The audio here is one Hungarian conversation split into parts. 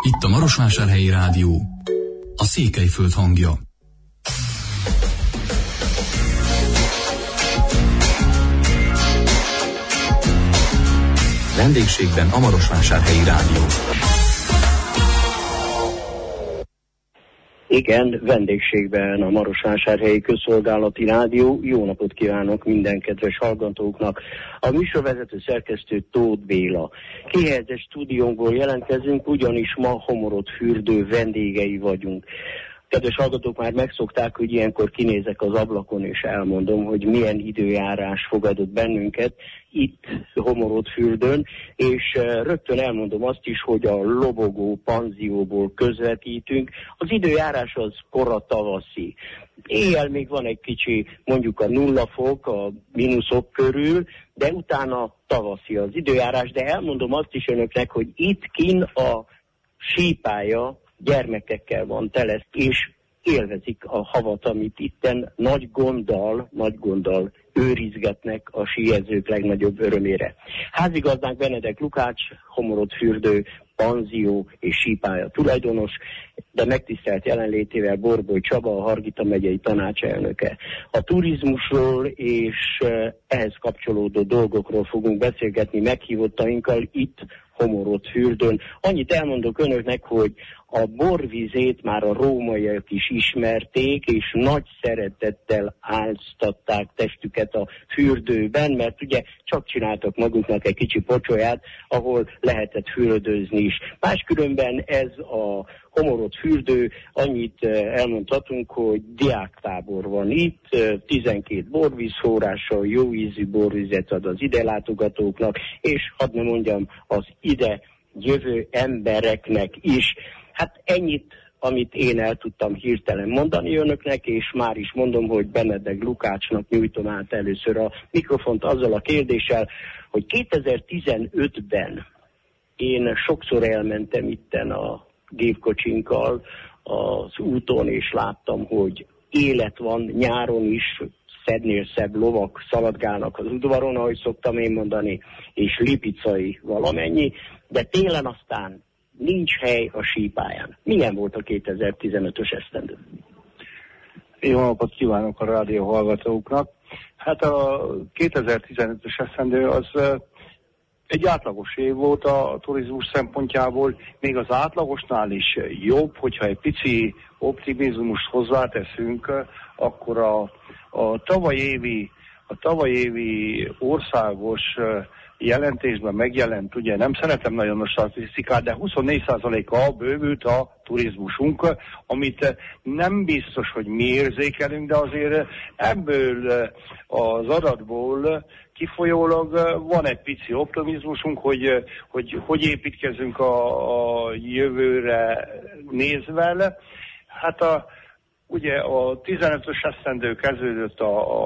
Itt a Marosvásárhelyi Rádió, a Székelyföld hangja. Vendégségben a Marosvásárhelyi Rádió. Igen, vendégségben a Marosvásárhelyi Közszolgálati Rádió. Jó napot kívánok minden kedves hallgatóknak. A műsorvezető szerkesztő Tóth Béla. Kihelyezett stúdiónkból jelentkezünk, ugyanis ma Homorodfürdő vendégei vagyunk. Kedves hallgatók már megszokták, hogy ilyenkor kinézek az ablakon és elmondom, hogy milyen időjárás fogadott bennünket itt Homorodfürdőn, és rögtön elmondom azt is, hogy a lobogó panzióból közvetítünk. Az időjárás az kora tavaszi. Éjjel még van egy kicsi, mondjuk a 0 fok, a mínuszok körül, de utána tavaszi az időjárás, de elmondom azt is önöknek, hogy itt kin a sípálya gyermekekkel van tele, és élvezik a havat, amit itten nagy gonddal őrizgetnek a síezők legnagyobb örömére. Házigazdánk Benedek Lukács, Homorodfürdő panzió és sípálya tulajdonos, de megtisztelt jelenlétével Borboly Csaba, a Hargita megyei tanácselnöke. A turizmusról és ehhez kapcsolódó dolgokról fogunk beszélgetni meghívottainkkal itt Homorodfürdőn. Annyit elmondok önöknek, hogy a borvizét már a rómaiak is ismerték, és nagy szeretettel áztatták testüket a fürdőben, mert ugye csak csináltak maguknak egy kicsi pocsolyát, ahol lehetett fürdőzni is. Máskülönben ez a Homorodfürdő, annyit elmondhatunk, hogy diáktábor van itt, 12 borvízforrással jó ízű borvizet ad az ide látogatóknak, és hadd ne mondjam, az ide jövő embereknek is. Hát ennyit, amit én el tudtam hirtelen mondani önöknek, és már is mondom, hogy Benedek Lukácsnak nyújtom át először a mikrofont azzal a kérdéssel, hogy 2015-ben én sokszor elmentem itten a gépkocsinkkal az úton, és láttam, hogy élet van nyáron is, szebbnél szebb lovak szaladgálnak az udvaron, ahogy szoktam én mondani, és lipicai valamennyi, de télen aztán nincs hely a sípályán. Milyen volt a 2015-ös esztendő? Jó napot kívánok a rádió hallgatóknak. Hát a 2015-ös esztendő az egy átlagos év volt a turizmus szempontjából, még az átlagosnál is jobb, hogyha egy pici optimizmust hozzáteszünk, akkor a tavaly évi országos jelentésben megjelent, ugye nem szeretem nagyon a statisztikát, de 24%-a bővült a turizmusunk, amit nem biztos, hogy mi érzékelünk, de azért ebből az adatból kifolyólag van egy pici optimizmusunk, hogy építkezünk a jövőre nézve. Hát ugye a 15-ös esztendő kezdődött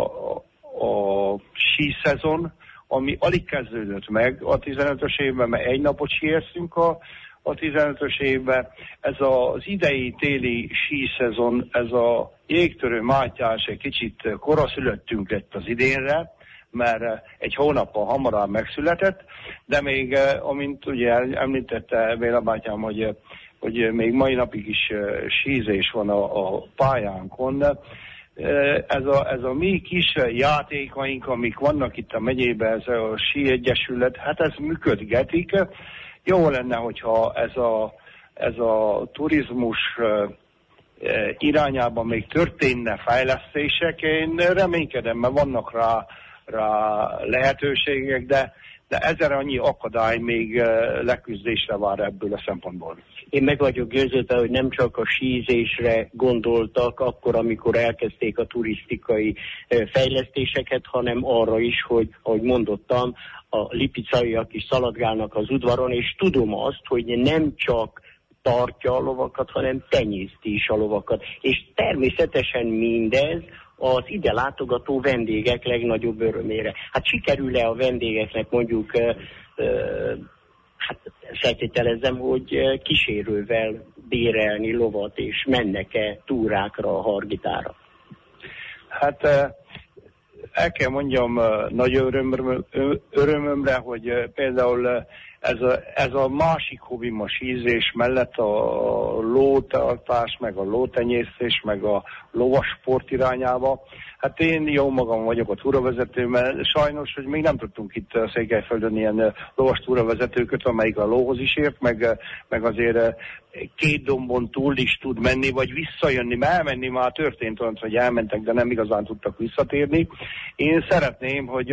a síszezon, ami alig kezdődött meg a 15-ös évben, mert egy napot síeztünk a 15-ös évben. Ez az idei téli síszezon, ez a Jégtörő Mátyás egy kicsit koraszülöttünk lett az idénre, mert egy hónappal hamarabb megszületett, de még, amint ugye említette Béla bátyám, hogy még mai napig is sízés van a pályánkon. Ez a mi kis játékaink, amik vannak itt a megyében, ez a Sí Egyesület, hát ez működgetik. Jó lenne, hogyha ez a turizmus irányában még történne fejlesztések. Én reménykedem, mert vannak rá lehetőségek, de ezer annyi akadály még leküzdésre vár ebből a szempontból. Én meg vagyok győződve, hogy nem csak a sízésre gondoltak akkor, amikor elkezdték a turisztikai fejlesztéseket, hanem arra is, hogy, ahogy mondottam, a lipicaiak is szaladgálnak az udvaron, és tudom azt, hogy nem csak tartja a lovakat, hanem tenyészti is a lovakat. És természetesen mindez az ide látogató vendégek legnagyobb örömére. Hát sikerül-e a vendégeknek mondjuk, hát feltételezem, hogy kísérővel bérelni lovat, és mennek-e túrákra a Hargitára? Hát el kell mondjam nagy örömömre, hogy például ez a másik hobbim a sízés mellett a lótartás, meg a lótenyésztés, meg a lovasport irányába. Hát én jó magam vagyok a túravezető, mert sajnos, hogy még nem tudtunk itt Székelyföldön ilyen lovas túravezetőköt, amelyik a lóhoz is ért, meg azért 2 dombon túl is tud menni, vagy visszajönni, mert elmenni már történt olyan, hogy elmentek, de nem igazán tudtak visszatérni. Én szeretném, hogy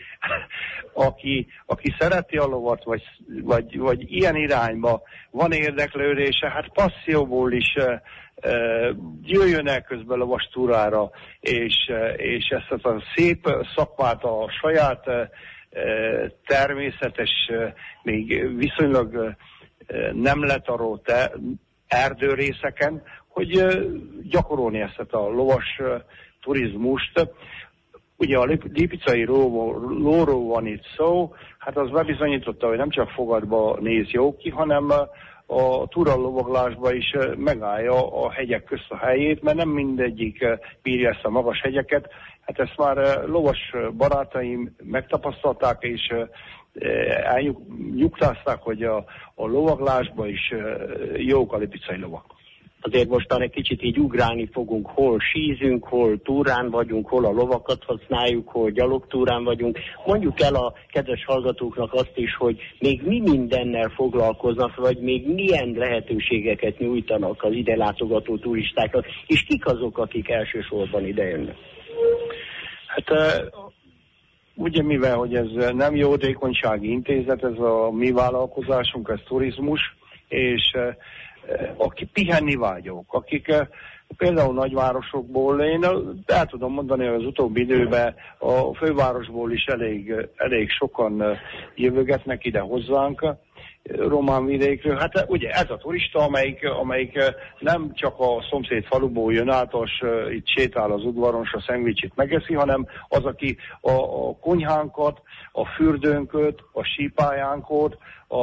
aki szereti a lovat, vagy ilyen irányba van érdeklődése, hát passzióból is jöjjön el közben lovastúrára, és ezt a szép szakmát a saját természetes, még viszonylag nem letarolt erdőrészeken, hogy gyakorolni ezt a lovas turizmust. Ugye a lipicai lóról van itt szó, hát az bebizonyította, hogy nem csak fogadba néz jó ki, hanem a túralovaglásba is megállja a hegyek közt a helyét, mert nem mindegyik bírja ezt a magas hegyeket. Hát ezt már lovas barátaim megtapasztalták, és elnyugtázták, hogy a lovaglásba is jók a lipicai lovak. Azért mostan egy kicsit így ugrálni fogunk, hol sízünk, hol túrán vagyunk, hol a lovakat használjuk, hol gyalogtúrán vagyunk. Mondjuk el a kedves hallgatóknak azt is, hogy még mi mindennel foglalkoznak, vagy még milyen lehetőségeket nyújtanak az ide látogató turistáknak, és kik azok, akik elsősorban ide jönnek? Hát ugye mivel, hogy ez nem jótékonysági intézet, ez a mi vállalkozásunk, ez turizmus, és aki pihenni vágyók, akik például nagyvárosokból, én el tudom mondani, hogy az utóbbi időben a fővárosból is elég sokan jövögetnek ide hozzánk, román vidékről. Hát ugye ez a turista, amelyik nem csak a szomszéd faluból jön át, és itt sétál az udvaron, és a szendvicsit megeszi, hanem az, aki a konyhánkat, a fürdőnköt, a sípályánkat,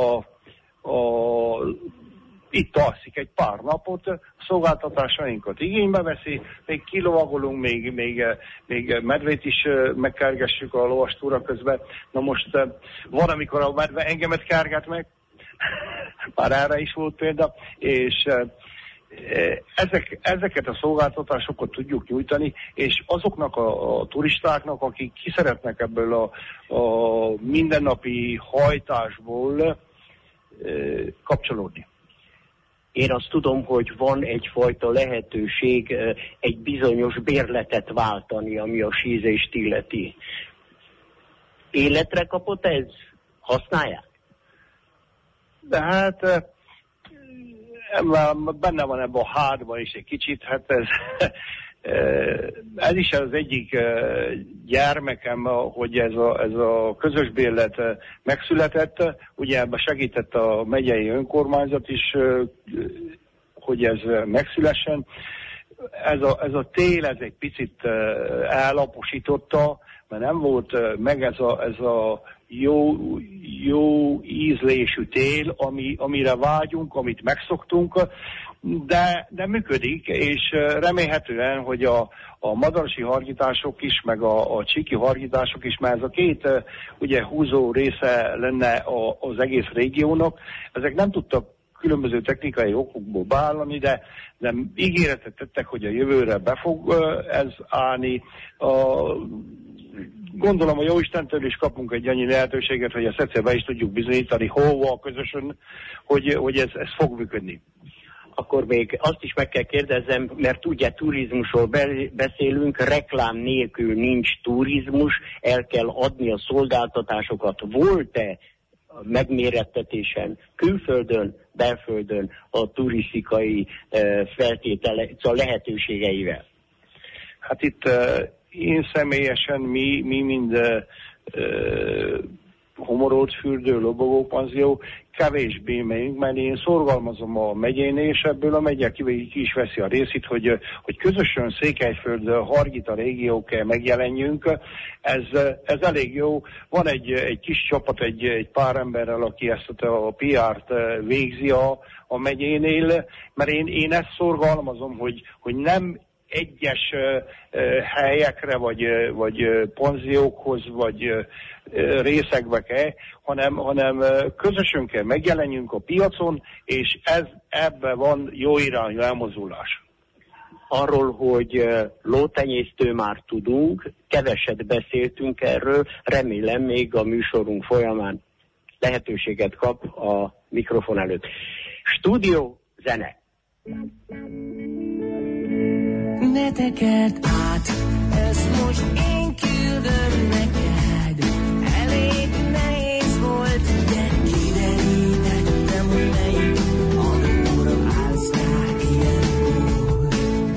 itt alszik egy pár napot, szolgáltatásainkat igénybe veszi, még kilovagolunk, még medvét is megkergessük a lovastúra közben. Na most van, amikor a medve engemet kerget meg, már erre is volt példa, és ezeket a szolgáltatásokat tudjuk nyújtani, és azoknak a turistáknak, akik ki szeretnek ebből a mindennapi hajtásból kapcsolódni. Én azt tudom, hogy van egyfajta lehetőség egy bizonyos bérletet váltani, ami a sízést illeti. Életre kapott ez? Használják? De hát benne van ebben a hátban is egy kicsit, hát ez is az egyik gyermekem, hogy ez a közös bérlet megszületett. Ugye ebben segített a megyei önkormányzat is, hogy ez megszülessen. Ez a tél, ez egy picit ellaposította, mert nem volt meg ez a jó ízlésű tél, amire vágyunk, amit megszoktunk, de működik, és remélhetően, hogy a madarasi hargítások is, meg a csíki hargítások is, mert ez a két ugye húzó része lenne az egész régiónak, ezek nem tudtak különböző technikai okokból beállani, de ígéretet tettek, hogy a jövőre be fog ez állni. Gondolom, a Jóistentől is kapunk egy annyi lehetőséget, hogy ezt egyszer be is tudjuk bizonyítani, hova közösen, hogy ez fog működni. Akkor még azt is meg kell kérdezzem, mert ugye turizmusról beszélünk, reklám nélkül nincs turizmus, el kell adni a szolgáltatásokat. Volt-e megmérettetésen külföldön, belföldön a turisztikai feltétele, a lehetőségeivel? Hát itt én személyesen, mi mind homorolt fürdő, lobogópanzió, kevésbé megyünk, mert én szorgalmazom a megyén, és ebből a megye ki is veszi a részét, hogy közösen Székelyföld, Hargita régiók megjelenjünk. Ez elég jó. Van egy kis csapat, egy pár emberrel, aki ezt a PR-t végzi a megyénél, mert én ezt szorgalmazom, hogy nem egyes helyekre, vagy panziókhoz, vagy részekbe kell, hanem közösen kell megjelenjünk a piacon, és ebben van jó irányú elmozdulás. Arról, hogy lótenyésztő már tudunk, keveset beszéltünk erről, remélem még a műsorunk folyamán lehetőséget kap a mikrofon előtt. Stúdió, zene. Ne tekerd át, ezt most én küldöm neked. Elég nehéz volt, de kiderítettem, hogy melyik adóra állsz rá ilyenkor.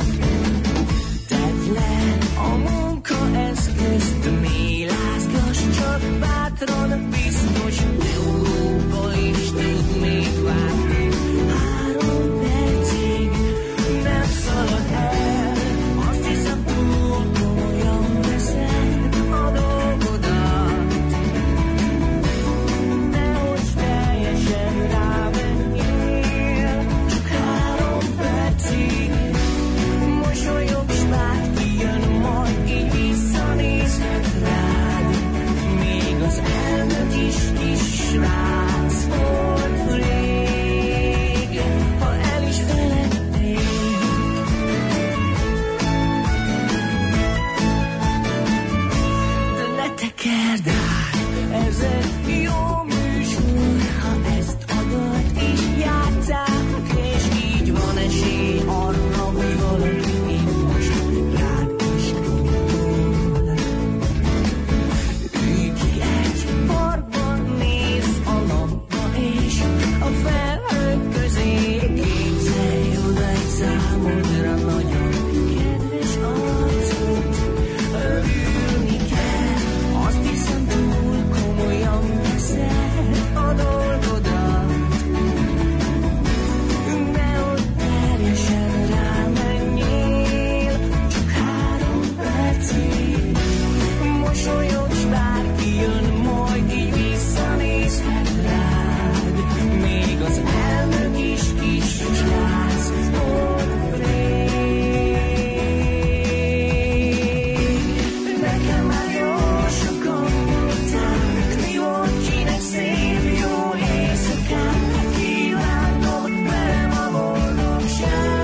Tedd le a munkaeszközt, mélázgass csak bátran, biztos Európa is tud még várni. 3 percig nem szalad el, azt hiszem túl komolyan veszed a dolgodat. Nehogy teljesen rámenjél, csak 3 percig. Mosolyog, s már kijön, majd így visszanézhet rád. Még az elnök is kis srác volt rég, ha el is feledték. De ne tekerd át, ez egy jó műsor, ha ezt adott is játsszák, és így van esély arra, hogy valaki itt most rád is gondol. Ülj ki egy parkban, nézz a napba, és a felhők közé képzelj oda egy számodra nagyon kedves arcot. Örülni kell, azt hiszem túl komolyan veszed a dolgodat. Nehogy teljesen rámenjél, csak 3 percig. Mosolyog, s bárki jön, majd így visszanézhet rád. Még az elnök is kis srác volt rég. Nekem már jó sokan mondták, mi volt kinek szép jó éjszakát. Kívántott velem a boldogság.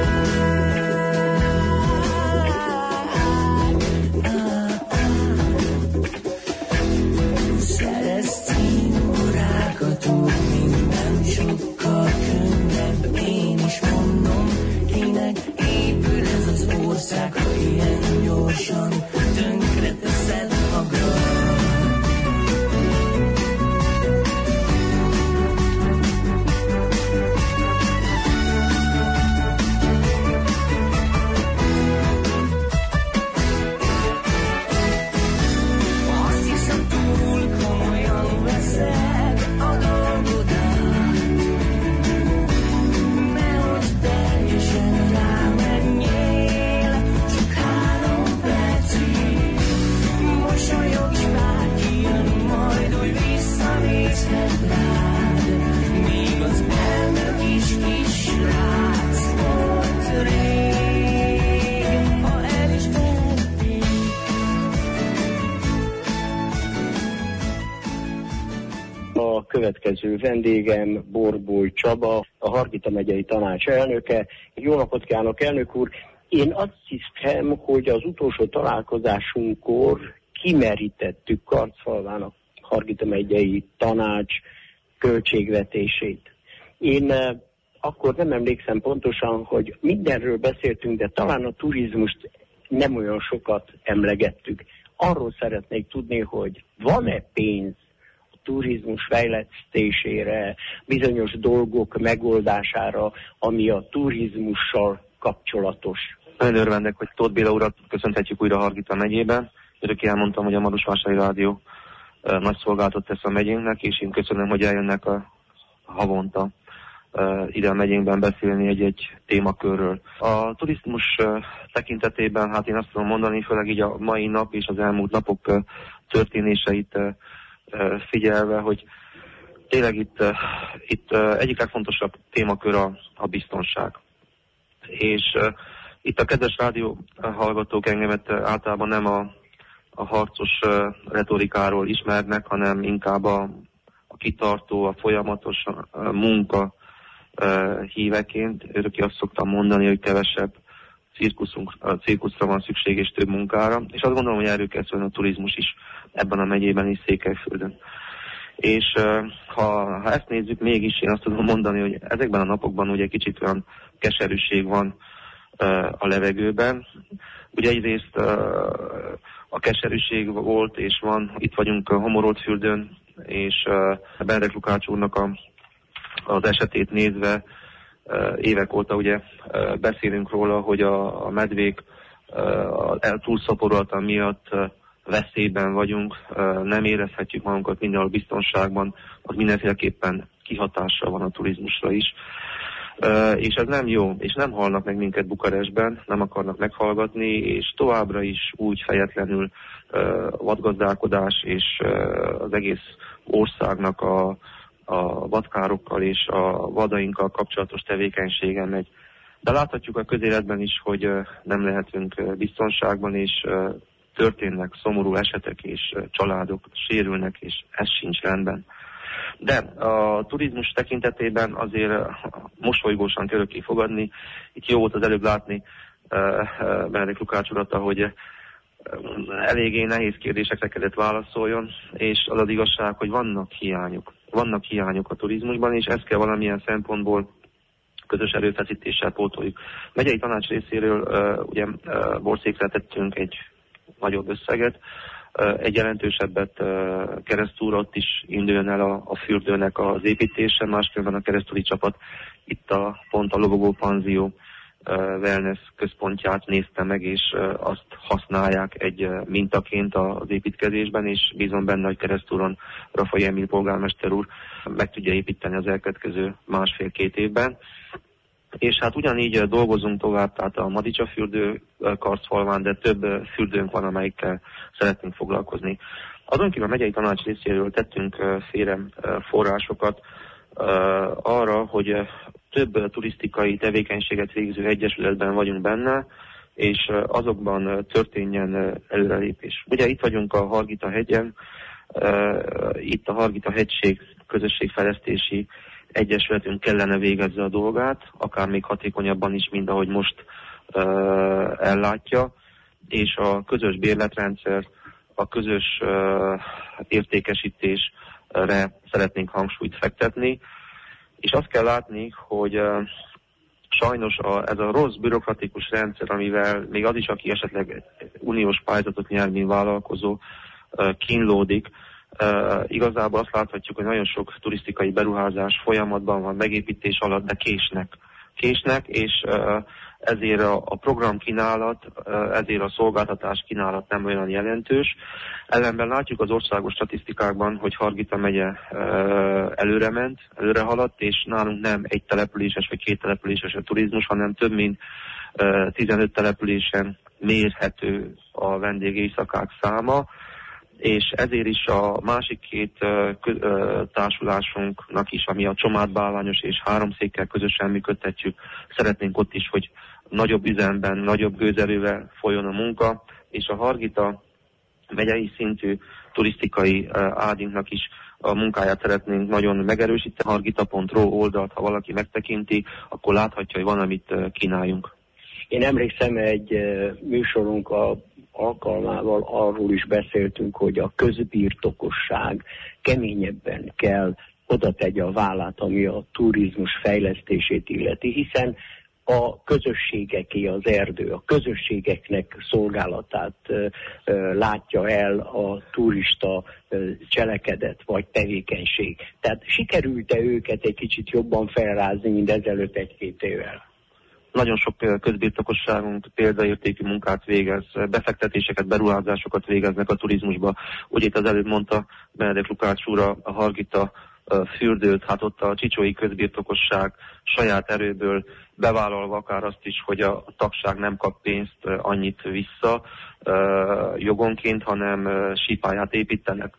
Szerez címorákat, úgy minden sokkal könnyebb. Én is mondom, kinek épül ez az ország, ha ilyen gyorsan tönkre teszed magad. Azt hiszem túl komolyan veszed a dolgodat. Nehogy teljesen rámenjél, csak 3 percig. Mosolyog, s bárki jön, majd úgy visszanézhet rád. Míg az elnök is kis srác volt rég, ha el is feledték. A következő vendégem Borbóly Csaba, a Hargita megyei tanács elnöke. Jó napot kívánok, elnök úr! Én azt hiszem, hogy az utolsó találkozásunkkor kimerítettük Karcfalván a Hargita megyei tanács költségvetését. Én akkor nem emlékszem pontosan, hogy mindenről beszéltünk, de talán a turizmust nem olyan sokat emlegettük. Arról szeretnék tudni, hogy van-e pénz a turizmus fejlesztésére, bizonyos dolgok megoldására, ami a turizmussal kapcsolatos. Nagyon örvendek, hogy Tóth Béla urat köszönhetjük újra Hargita megyében. Örökké elmondtam, hogy a Marosvásárhelyi Rádió nagy szolgálatot tesz a megyénknek, és én köszönöm, hogy eljönnek a havonta ide a megyénkben beszélni egy témakörről. A turizmus tekintetében, hát én azt tudom mondani, főleg így a mai nap és az elmúlt napok történéseit figyelve, hogy tényleg itt egyik legfontosabb témakör a biztonság. És Itt a kedves rádió hallgatók engemet általában nem a harcos retorikáról ismernek, hanem inkább a kitartó, a folyamatos munka híveként. Örökké azt szoktam mondani, hogy kevesebb cirkuszra van szükség és több munkára. És azt gondolom, hogy erről kell szólni a turizmus is ebben a megyében és Székelyföldön. És ha ezt nézzük, mégis én azt tudom mondani, hogy ezekben a napokban ugye kicsit olyan keserűség van a levegőben. Ugye egyrészt a keserűség volt és van, itt vagyunk Homoroltfürdőn, és Benedek Lukács úrnak az esetét nézve évek óta ugye beszélünk róla, hogy a medvék túlszaporodata miatt veszélyben vagyunk, nem érezhetjük magunkat mindenhol biztonságban, az mindenféleképpen kihatással van a turizmusra is. És ez nem jó, és nem hallnak meg minket Bukarestben, nem akarnak meghallgatni, és továbbra is úgy fejetlenül vadgazdálkodás és az egész országnak a vadkárokkal és a vadainkkal kapcsolatos tevékenységen megy. De láthatjuk a közéletben is, hogy nem lehetünk biztonságban, és történnek szomorú esetek, és családok sérülnek, és ez sincs rendben. De a turizmus tekintetében azért mosolygósan kell örökké fogadni. Itt jó volt az előbb látni Benedek Lukács urat, hogy eléggé nehéz kérdésekre kellett válaszoljon, és az az igazság, hogy vannak hiányok. Vannak hiányok a turizmusban, és ezt kell valamilyen szempontból közös erőfeszítéssel pótoljuk. Megyei tanács részéről ugye Borszékre tettünk egy nagyobb összeget, egy jelentősebbet Keresztúr, ott is induljon el a fürdőnek az építése, máskülönben a keresztúri csapat itt pont a Lobogó Panzió wellness központját nézte meg, és azt használják egy mintaként az építkezésben, és bízom benne, hogy Keresztúron Rafai Emil polgármester úr meg tudja építeni az elkövetkező 1,5-2 évben. És hát ugyanígy dolgozunk tovább, tehát a Madicsa fürdő Karszfalván, de több fürdőnk van, amelyikkel szeretnénk foglalkozni. Azon kívül a megyei tanács részéről tettünk félre forrásokat arra, hogy több turisztikai tevékenységet végző egyesületben vagyunk benne, és azokban történjen előrelépés. Ugye itt vagyunk a Hargita hegyen, itt a Hargita hegység közösségfejlesztési egyesületünk kellene végezze a dolgát, akár még hatékonyabban is, mint ahogy most ellátja, és a közös bérletrendszer, a közös értékesítésre szeretnénk hangsúlyt fektetni, és azt kell látni, hogy sajnos ez a rossz bürokratikus rendszer, amivel még az is, aki esetleg uniós pályázatot nyer, mint vállalkozó, kínlódik, igazából azt láthatjuk, hogy nagyon sok turisztikai beruházás folyamatban van, megépítés alatt, de késnek, és ezért a programkínálat, ezért a szolgáltatás kínálat nem olyan jelentős. Ellenben látjuk az országos statisztikákban, hogy Hargita megye előre haladt, és nálunk nem egy településes vagy 2 településes a turizmus, hanem több mint 15 településen mérhető a vendégéjszakák száma, és ezért is a másik 2 társulásunknak is, ami a Csomádbálványos és Háromszékkel közösen működtetjük, szeretnénk ott is, hogy nagyobb üzemben, nagyobb gőzerővel folyjon a munka, és a Hargita megyei szintű turisztikai ádinknak is a munkáját szeretnénk nagyon megerősíteni. Hargita.ro oldalt, ha valaki megtekinti, akkor láthatja, hogy van, amit kínáljunk. Én emlékszem, egy műsorunk alkalmával arról is beszéltünk, hogy a közbirtokosság keményebben kell oda tegye a vállát, ami a turizmus fejlesztését illeti, hiszen a közösségeké az erdő, a közösségeknek szolgálatát látja el a turista cselekedet vagy tevékenység. Tehát sikerült-e őket egy kicsit jobban felrázni, mint ezelőtt 1-2 évvel? Nagyon sok közbirtokosságunk példaértékű munkát végez, befektetéseket, beruházásokat végeznek a turizmusba. Ugye itt az előbb mondta Benedek Lukács úr a Hargita fürdőt, hát ott a csicsói közbirtokosság saját erőből bevállalva akár azt is, hogy a tagság nem kap pénzt annyit vissza jogonként, hanem sípályát építenek.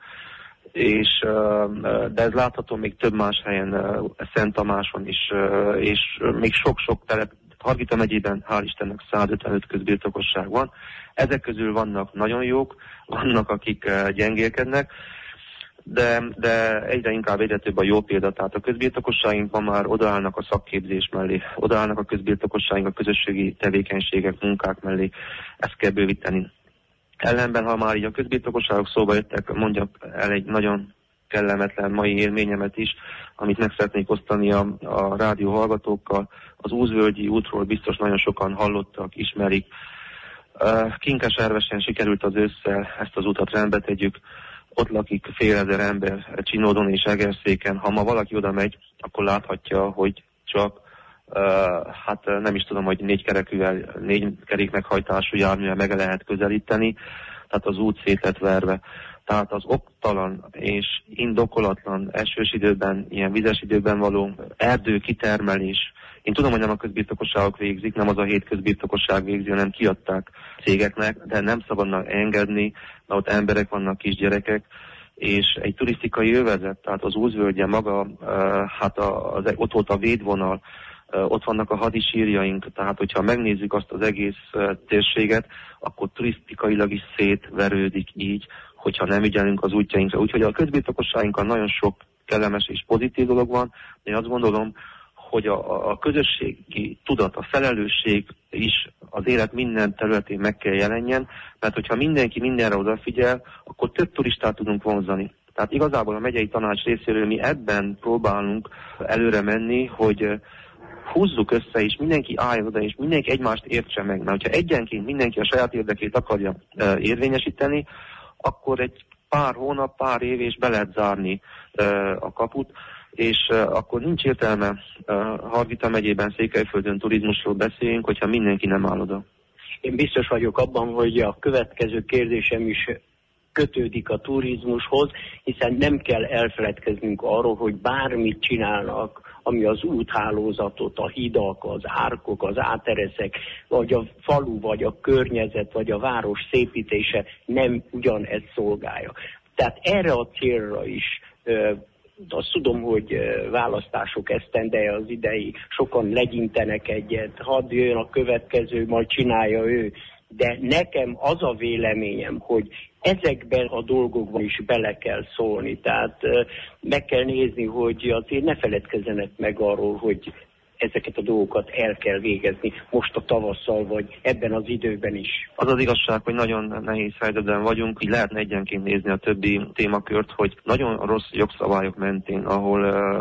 De ez látható még több más helyen, Szent Tamáson is, és még sok-sok Hargita megyében hál' Istennek 155 közbirtokosság van. Ezek közül vannak nagyon jók, vannak akik gyengélkednek, de egyre több a jó példa. Tehát a közbirtokosságaink ma már odaállnak a szakképzés mellé, odaállnak a közbirtokosságaink a közösségi tevékenységek, munkák mellé. Ezt kell bővíteni. Ellenben, ha már így a közbirtokosságok szóba jöttek, mondjak el egy nagyon kellemetlen mai élményemet is, amit meg szeretnék osztani a rádió hallgatókkal. Az Úzvölgyi útról biztos nagyon sokan hallottak, ismerik. Kinkeservesen sikerült az ősszel ezt az utat rendbe tegyük. Ott lakik fél ezer ember Csinódon és Egerszéken. Ha ma valaki oda megy, akkor láthatja, hogy csak hát nem is tudom, hogy 4 kerékmeghajtású járművel meg lehet közelíteni, tehát az út szét lett verve. Tehát az oktalan és indokolatlan esős időben, ilyen vizes időben való erdő kitermelés. Én tudom, hogy nem a közbirtokosságok végzik, nem az a 7 közbirtokosság végzi, hanem kiadták cégeknek, de nem szabadna engedni, mert ott emberek vannak, kisgyerekek, és egy turisztikai övezet, tehát az Úzvölgye maga, hát ott volt a védvonal, ott vannak a hadisírjaink, tehát hogyha megnézzük azt az egész térséget, akkor turisztikailag is szétverődik így, hogyha nem ügyelünk az útjainkra. Úgyhogy a közbirtokosságunkkal nagyon sok kellemes és pozitív dolog van. Én azt gondolom, hogy a közösségi tudat, a felelősség is az élet minden területén meg kell jelenjen, mert hogyha mindenki mindenre odafigyel, akkor több turistát tudunk vonzani. Tehát igazából a megyei tanács részéről mi ebben próbálunk előre menni, hogy húzzuk össze, és mindenki álljon oda, és mindenki egymást értse meg. Mert hogyha egyenként mindenki a saját érdekét akarja érvényesíteni, akkor egy pár hónap, pár év, és be lehet zárni a kaput, és akkor nincs értelme Hargita megyében, Székelyföldön turizmusról beszéljünk, hogyha mindenki nem áll oda. Én biztos vagyok abban, hogy a következő kérdésem is kötődik a turizmushoz, hiszen nem kell elfeledkeznünk arról, hogy bármit csinálnak, ami az úthálózatot, a hidak, az árkok, az átereszek, vagy a falu, vagy a környezet, vagy a város szépítése nem ugyanezt szolgálja. Tehát erre a célra is, azt tudom, hogy választások esztendeje az idei, sokan legyintenek egyet, hadd jön a következő, majd csinálja ő. De nekem az a véleményem, hogy ezekben a dolgokban is bele kell szólni. Tehát meg kell nézni, hogy azért ne feledkezzenek meg arról, hogy ezeket a dolgokat el kell végezni most a tavasszal, vagy ebben az időben is. Az az igazság, hogy nagyon nehéz helyzetben vagyunk, így lehetne egyenként nézni a többi témakört, hogy nagyon rossz jogszabályok mentén, ahol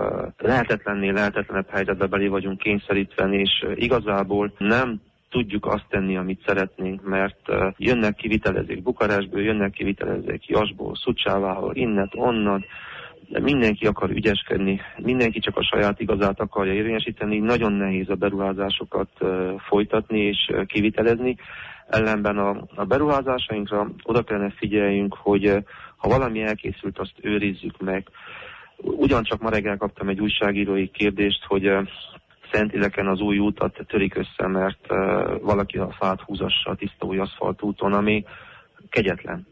lehetetlenebb helyzetbe belé vagyunk kényszerítve, és igazából nem tudjuk azt tenni, amit szeretnénk, mert jönnek kivitelezők Bukarestből, jönnek kivitelezők Jasból, Szucsáváról, innen, onnan, de mindenki akar ügyeskedni, mindenki csak a saját igazát akarja érvényesíteni, nagyon nehéz a beruházásokat folytatni és kivitelezni. Ellenben a beruházásainkra oda kellene figyeljünk, hogy ha valami elkészült, azt őrizzük meg. Ugyancsak ma reggel kaptam egy újságírói kérdést, hogy Szentileken az új útat törik össze, mert valaki a fát húzassa a tiszta új aszfaltúton, ami kegyetlen.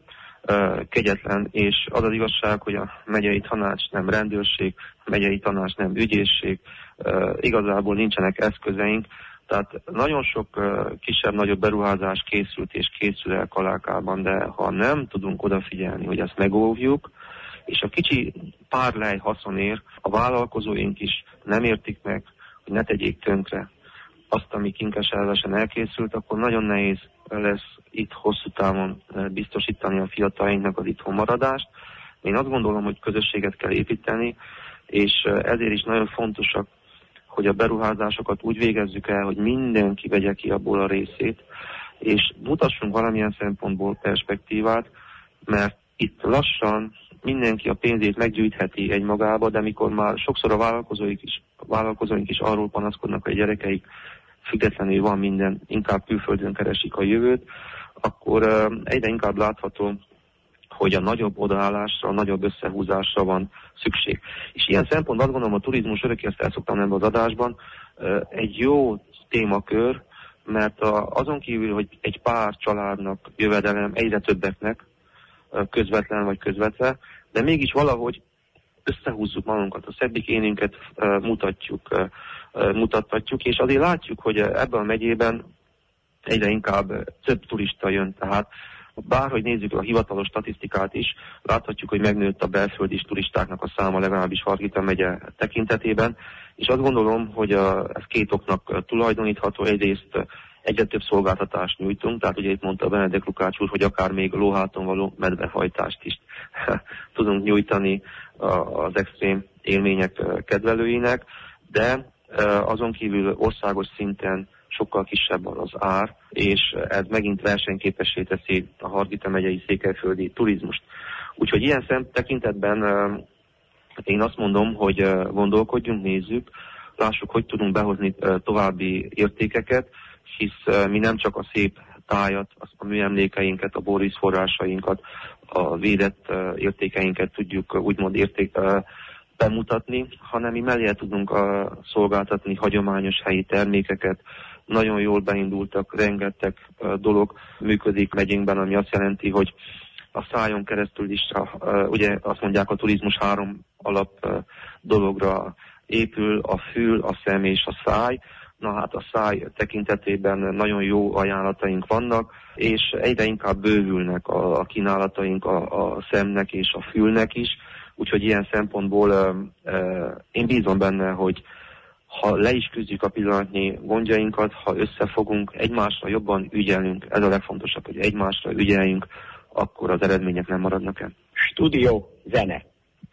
És az az igazság, hogy a megyei tanács nem rendőrség, a megyei tanács nem ügyészség, igazából nincsenek eszközeink, tehát nagyon sok kisebb-nagyobb beruházás készült és készül el Kalákában, de ha nem tudunk odafigyelni, hogy ezt megóvjuk, és a kicsi pár lej haszonért a vállalkozóink is nem értik meg, hogy ne tegyék tönkre azt, ami kinkeservesen elkészült, akkor nagyon nehéz lesz itt hosszú távon biztosítani a fiataljainknak az itthon maradást. Én azt gondolom, hogy közösséget kell építeni, és ezért is nagyon fontosak, hogy a beruházásokat úgy végezzük el, hogy mindenki vegye ki abból a részét, és mutassunk valamilyen szempontból perspektívát, mert itt lassan mindenki a pénzét meggyűjtheti egymagába, de mikor már sokszor a vállalkozóink is arról panaszkodnak, hogy a gyerekeik függetlenül van minden, inkább külföldön keresik a jövőt, akkor egyre inkább látható, hogy a nagyobb odaállásra, a nagyobb összehúzásra van szükség. És ilyen szempontból azt gondolom, a turizmus, örökké ezt el szoktam lenni az adásban, egy jó témakör, mert azon kívül, hogy egy pár családnak jövedelem, egyre többeknek, közvetlen vagy közvetve, de mégis valahogy összehúzzuk magunkat, a szebbik énünket mutatjuk, mutattatjuk, és azért látjuk, hogy ebben a megyében egyre inkább több turista jön, tehát bárhogy nézzük a hivatalos statisztikát is, láthatjuk, hogy megnőtt a belföldi turistáknak a száma legalábbis Hargita megye tekintetében, és azt gondolom, hogy ez két oknak tulajdonítható. Egyrészt egyre több szolgáltatást nyújtunk, tehát ugye itt mondta Benedek Lukács úr, hogy akár még lóháton való medvehajtást is tudunk nyújtani az extrém élmények kedvelőinek, de azon kívül országos szinten sokkal kisebb az ár, és ez megint versenyképessé teszi a Hargita megyei székelyföldi turizmust. Úgyhogy ilyen tekintetben én azt mondom, hogy gondolkodjunk, nézzük, lássuk, hogy tudunk behozni további értékeket, hisz mi nem csak a szép tájat, a műemlékeinket, a borvízforrásainkat, a védett értékeinket tudjuk úgymond bemutatni, hanem mi mellé tudunk szolgáltatni hagyományos helyi termékeket. Nagyon jól beindultak, rengeteg dolog működik megyénkben, ami azt jelenti, hogy a szájon keresztül is, ugye azt mondják, a turizmus 3 alap dologra épül, a fül, a szem és a száj. Na hát a száj tekintetében nagyon jó ajánlataink vannak, és egyre inkább bővülnek a kínálataink a szemnek és a fülnek is, úgyhogy ilyen szempontból én bízom benne, hogy ha le is küzdjük a pillanatnyi gondjainkat, ha összefogunk, egymásra jobban ügyelünk, ez a legfontosabb, hogy egymásra ügyeljünk, akkor az eredmények nem maradnak el. Stúdió, zene.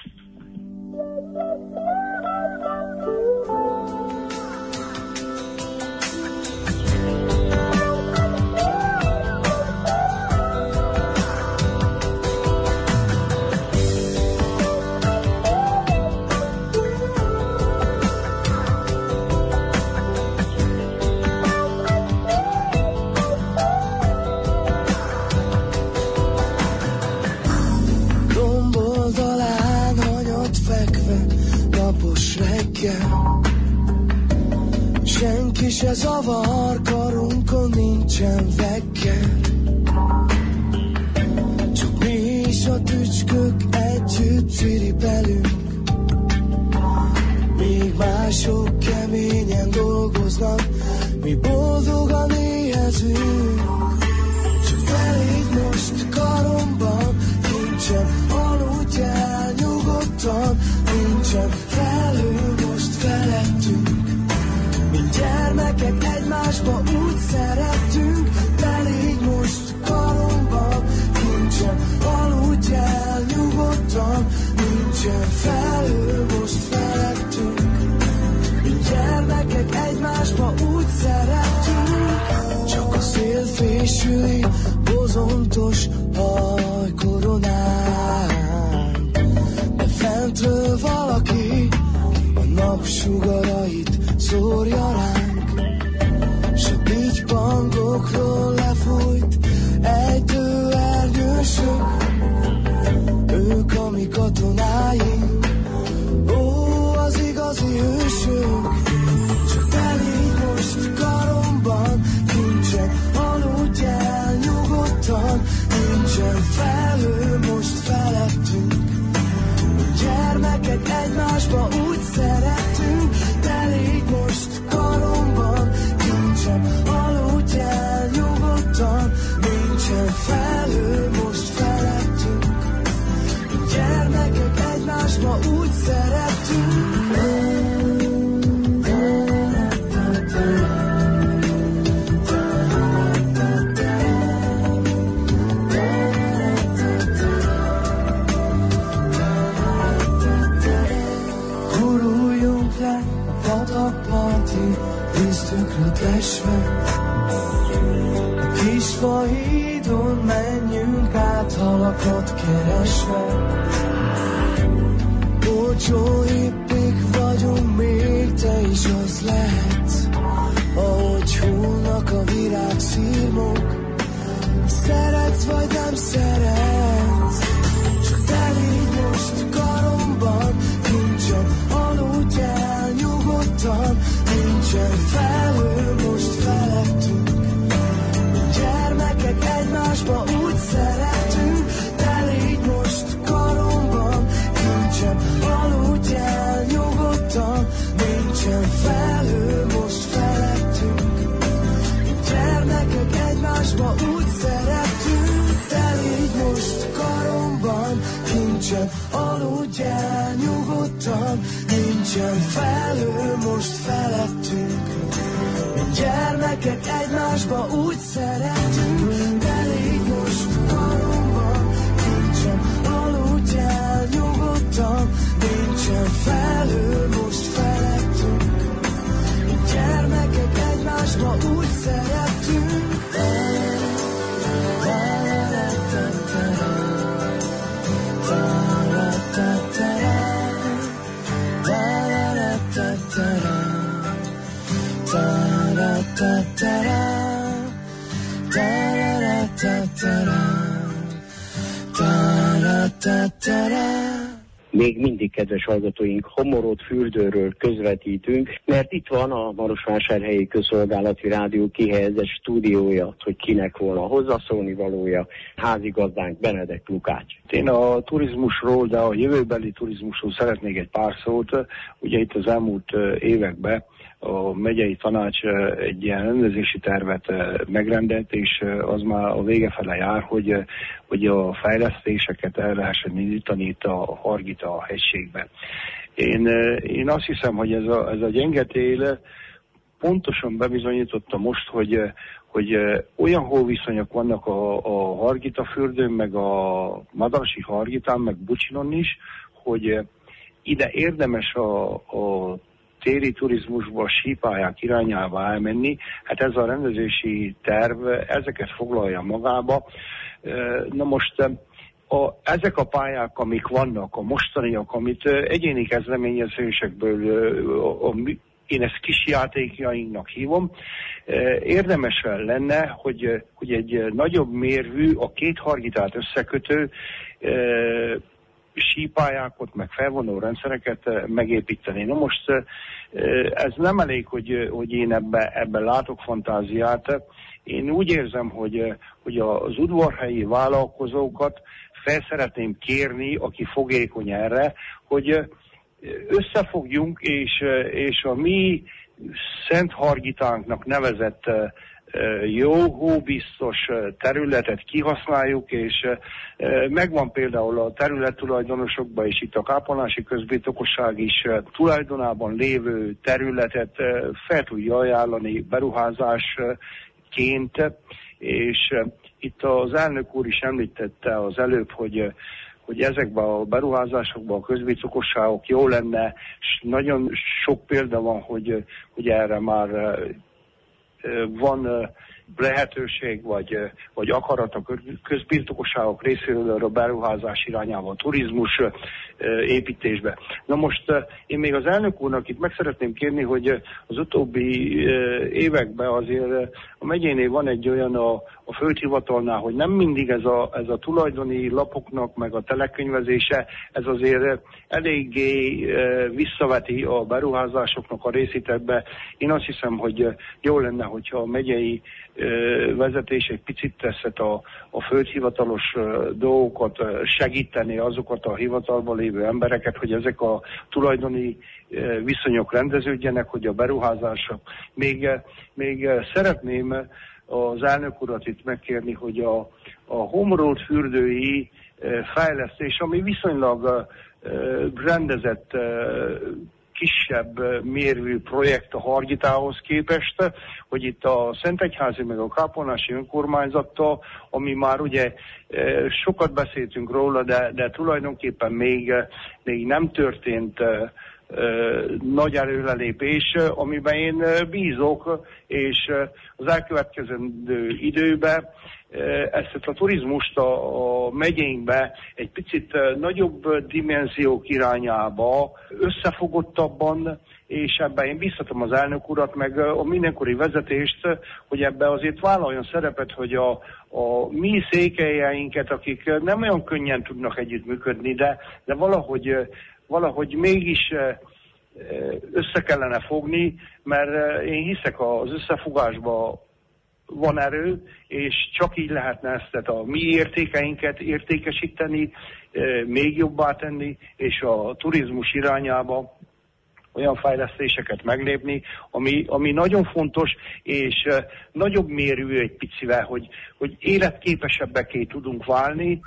Senki se zavar, karunkon nincsen vekker. Csak mi is a tücskök együtt ciripelünk, míg mások keményen dolgoznak, mi boldogan éhezünk. Csak elég most karomban, nincsen aludj el nyugodtan, nincsen felhő most felettünk. Gyermekek egymásba úgy szerettünk, de légy most karomban, nincsen aludj el nyugodtan, nincsen felhő most felettünk. Mi gyermekek egymásba úgy szerettünk, csak a szél fésüli bozontos hajkoronán, de fentről valaki a napsugarait szórja ránk, s a pitypangokról lefújt ejtőernyősök, ők a mi katonáink, ó, az igazi hősök. Csak te légy most karomban, nincsen aludj el nyugodtan, nincsen felhő most felettünk. Gyermekek egymásba úgy szeretünk, te légy most karomban, nincsen aludj el nyugodtan, nincsen felhő most felettünk. Gyermekek egymásba úgy szeretünk. Víztükröt lesve, a kis fahídon menjünk át halakat keresve. Olcsó hippik vagyunk, még te is az lehetsz, ahogy hullnak a virágszirmok. Szeretsz vagy nem szeretsz, csak te légy most karomban, nincsen aludj el nyugodtan, nincsen felhő most felettünk. Gyermekek egymásba úgy szeretünk, te légy most karomban, nincsen aludj el nyugodtan, nincsen felhő. felhő most felettünk. Gyermekek egymásba úgy szeretünk, te légy most karomban, kincsem, aludj el nyugodtan, nincsen felhő most felettünk. Gyermekek egymásba úgy szeretünk, te légy most karomban, kincsem, aludj el nyugodtan, nincsen felhő most felettünk. Gyermekek egymásba úgy szeretünk. Még mindig, kedves hallgatóink, Homoród-fürdőről közvetítünk, mert itt van a Marosvásárhelyi Közszolgálati Rádió kihelyezett stúdiója, hogy kinek volna hozzászólni valója, házigazdánk Benedek Lukács. Én a turizmusról, de a jövőbeli turizmusról szeretnék egy pár szót. Ugye itt az elmúlt években a megyei tanács egy ilyen rendezési tervet megrendelt, és az már a vége fele jár, hogy a fejlesztéseket el lehessen indítani itt a Hargita hegységben. Én azt hiszem, hogy ez a gyenge tél pontosan bebizonyította most, hogy olyan hóviszonyok vannak a Hargita fürdőn, meg a Madarasi Hargitán, meg Bucsinon is, hogy ide érdemes a téli turizmusba, sípályák irányába elmenni. Hát ez a rendezési terv ezeket foglalja magába. Na most ezek a pályák, amik vannak, a mostaniak, amit egyéni kezdeményezésekből, én ezt kis játékjainknak hívom, érdemes lenne, hogy egy nagyobb mérvű, a két Hargitát összekötő sípályákat, meg felvonó rendszereket megépíteni. Na most ez nem elég, hogy én ebben látok fantáziát. Én úgy érzem, hogy az udvarhelyi vállalkozókat fel szeretném kérni, aki fogékony erre, hogy összefogjunk, és a mi Szent Hargitánknak nevezett jó, hóbiztos területet kihasználjuk, és megvan például a területtulajdonosokban, és itt a Kápolnási Közbirtokosság is tulajdonában lévő területet fel tudja ajánlani beruházásként, és itt az elnök úr is említette az előbb, hogy ezekben a beruházásokban a közbirtokosságok jó lenne, és nagyon sok példa van, hogy erre már van lehetőség, vagy akarat a közbirtokosságok részéről a beruházás irányába, a turizmus építésbe. Na most én még az elnök úrnak itt meg szeretném kérni, hogy az utóbbi években azért a megyénél van egy olyan a földhivatalnál, hogy nem mindig ez a tulajdoni lapoknak, meg a telekönyvezése, ez azért eléggé visszaveti a beruházásoknak a részét ebbe. Én azt hiszem, hogy jó lenne, hogyha a megyei vezetés egy picit teszett a földhivatalos dolgokat, segíteni azokat a hivatalban lévő embereket, hogy ezek a tulajdoni viszonyok rendeződjenek, hogy a beruházások. Még szeretném az elnök urat itt megkérni, hogy a Homoród fürdői fejlesztés, ami viszonylag rendezett kisebb mérvű projekt a Hargitához képest, hogy itt a Szentegyházi meg a Kápolnási önkormányzattal, ami már ugye sokat beszéltünk róla, de tulajdonképpen még nem történt nagy előrelépés, amiben én bízok, és az elkövetkezendő időben ezt a turizmust a megyénkbe egy picit nagyobb dimenziók irányába összefogottabban, és ebben én bíztatom az elnök urat, meg a mindenkori vezetést, hogy ebbe azért vállaljon szerepet, hogy a mi székelyeinket, akik nem olyan könnyen tudnak együttműködni, de valahogy mégis össze kellene fogni, mert én hiszek az összefogásba van erő, és csak így lehetne ezt a mi értékeinket értékesíteni, még jobbá tenni, és a turizmus irányába olyan fejlesztéseket meglépni, ami nagyon fontos, és nagyobb mérő egy picivel, hogy életképesebbeké tudunk válni.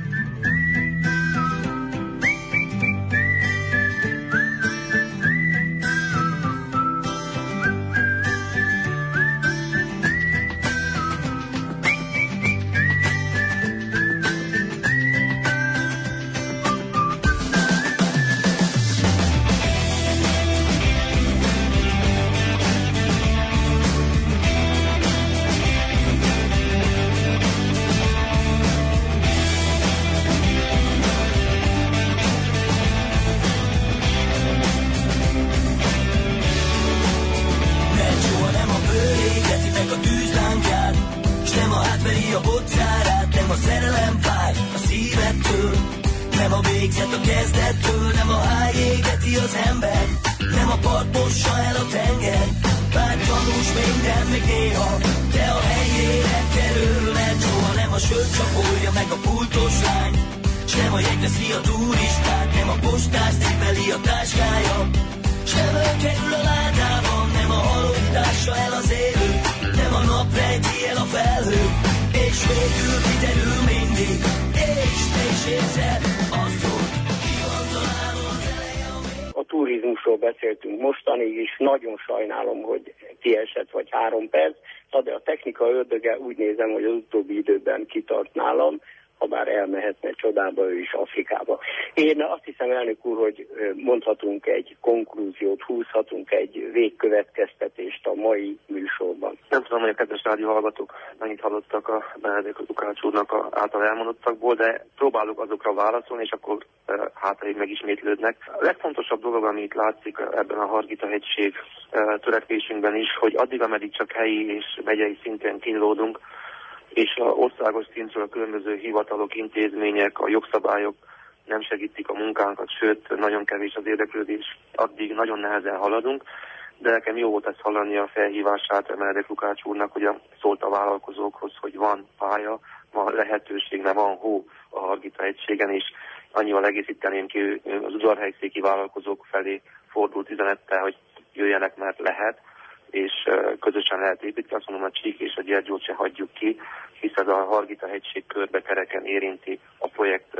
Beszéltünk mostanig is, nagyon sajnálom, hogy kiesett vagy 3 perc, de a technika ördöge úgy nézem, hogy az utóbbi időben kitart nálam, ha bár elmehetne csodába ő is Afrikába. Én azt hiszem, elnök úr, hogy mondhatunk egy konklúziót, húzhatunk egy végkövetkeztetést a mai műsorban. Nem tudom, hogy a kedves rádióhallgatók mennyit hallottak a Benedek Lukács úrnak által elmondottakból, de próbálok azokra válaszolni, és akkor hátraig megismétlődnek. A legfontosabb dolog, amit látszik ebben a Hargita-hegység törekvésünkben is, hogy addig, ameddig csak helyi és megyei szinten kínlódunk, és a országos szintről a különböző hivatalok, intézmények, a jogszabályok nem segítik a munkánkat, sőt, nagyon kevés az érdeklődés, addig nagyon nehezen haladunk, de nekem jó volt ezt hallani a felhívását Benedek Lukács úrnak, hogy szólt a vállalkozókhoz, hogy van pálya, van lehetőség, mert van hó a Hargita-hegységen, és annyival egészíteném ki, az udvarhelyszéki vállalkozók felé fordult üzenettel, hogy jöjjenek, mert lehet, és közösen lehet építeni. Azt mondom, a Csík és a Gyergyót se hagyjuk ki, hisz ez a Hargita-hegység körbe-kereken érinti a projekt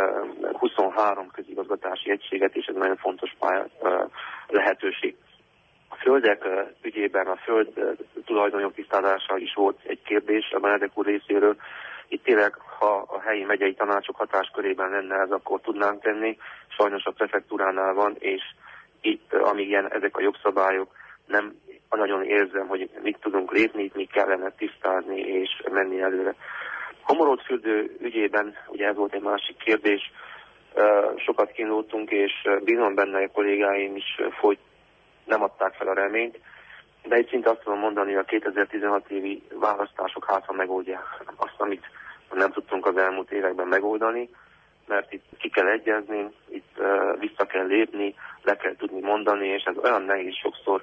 23 közigazgatási egységet, és ez nagyon fontos lehetőség. A földek ügyében a föld tulajdonjog tisztázása is volt egy kérdés a Benedek úr részéről. Itt tényleg, ha a helyi megyei tanácsok hatáskörében lenne ez, akkor tudnánk tenni. Sajnos a prefektúránál van, és itt, amíg ezek a jogszabályok nem nagyon érzem, hogy mit tudunk lépni, mit kellene tisztázni és menni előre. Homoródfürdő ügyében, ugye ez volt egy másik kérdés, sokat kínlódtunk, és bízom benne, a kollégáim is nem adták fel a reményt, de egy szinte azt tudom mondani, hogy a 2016 évi választások hátra megoldják azt, amit nem tudtunk az elmúlt években megoldani, mert itt ki kell egyezni, itt vissza kell lépni, le kell tudni mondani, és ez olyan nehéz sokszor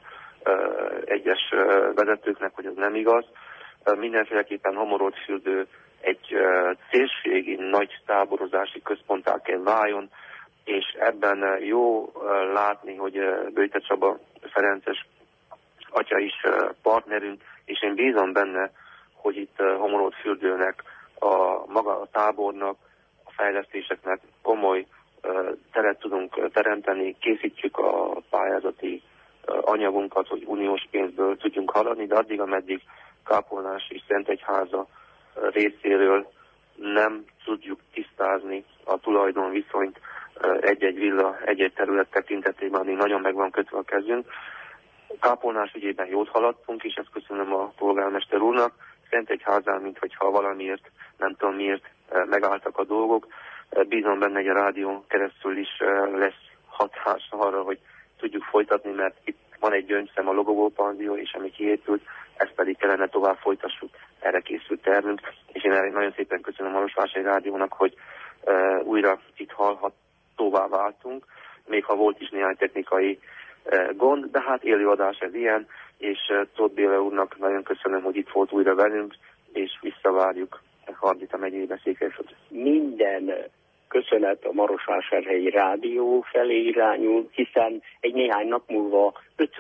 egyes vezetőknek, hogy ez nem igaz. Mindenféleképpen Homoródfürdő egy célségi nagy táborozási központtá kell váljon, és ebben jó látni, hogy Böjte Csaba Ferences atya is partnerünk, és én bízom benne, hogy itt Homoródfürdőnek, maga a tábornak, a fejlesztéseknek komoly teret tudunk teremteni, készítjük a pályázati anyagunkat, hogy uniós pénzből tudjunk haladni, de addig, ameddig Kápolnás és Szentegyháza részéről nem tudjuk tisztázni a tulajdonviszonyt egy-egy villa, egy-egy terület tekintetében, amíg nagyon meg van kötve a kezünk. Kápolnás ügyében jót haladtunk, és ezt köszönöm a polgármester úrnak. Szentegyházán, minthogyha valamiért, nem tudom miért megálltak a dolgok. Bízom benne, hogy a rádión keresztül is lesz hatás arra, hogy tudjuk folytatni, mert itt van egy gyöngyszem, a Logogó panzió, és ami kiépült, ezt pedig kellene tovább folytassuk, erre készült tervünk, és én erre nagyon szépen köszönöm a Marosvásárhelyi Rádiónak, hogy újra itt hallhatóvá váltunk, még ha volt is néhány technikai gond, de hát élőadás ez ilyen, és Tóth Béla úrnak nagyon köszönöm, hogy itt volt újra velünk, és visszavárjuk Hargita megyébe, Székelyföldre. Minden köszönet a Marosvásárhelyi Rádió felé irányul, hiszen egy néhány nap múlva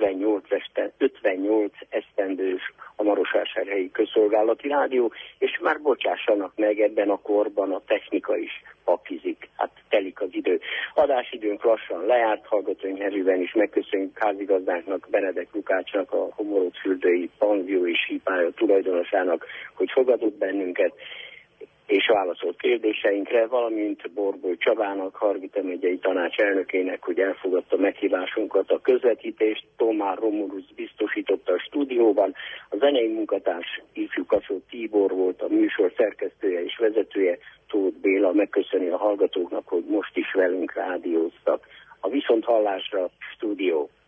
58 esztendős a Marosvásárhelyi Közszolgálati Rádió, és már bocsássanak meg, ebben a korban a technika is pakizik, hát telik az idő. Adásidőnk lassan lejárt, hallgatóink nevében is megköszönjük házigazdánknak, Benedek Lukácsnak, a Homorodfürdői Panzió és Sípálya tulajdonosának, hogy fogadott bennünket, és válaszolt kérdéseinkre, valamint Borbóly Csabának, Hargita megyei tanács elnökének, hogy elfogadta meghívásunkat, a közvetítést Tomár Romulus biztosította a stúdióban, a zenei munkatárs ifjú Kacsó Tibor volt, a műsor szerkesztője és vezetője, Tóth Béla megköszöni a hallgatóknak, hogy most is velünk rádióztak. A viszonthallásra, stúdió.